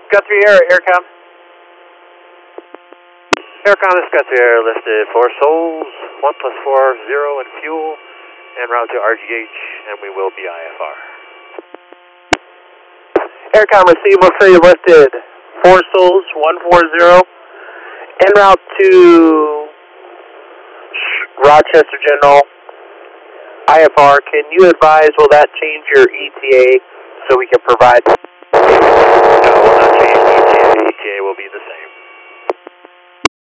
Guthrie Air, Aircom. Aircom, this is Guthrie Air, listed 4 souls, 1+4, 0 in fuel, en route to RGH, and we will be IFR. Aircom, receive, we'll say you listed 4 souls, 140, en route to Rochester General, IFR. Can you advise, will that change your ETA so we can provide? No, will not change ETA. ETA will be the same.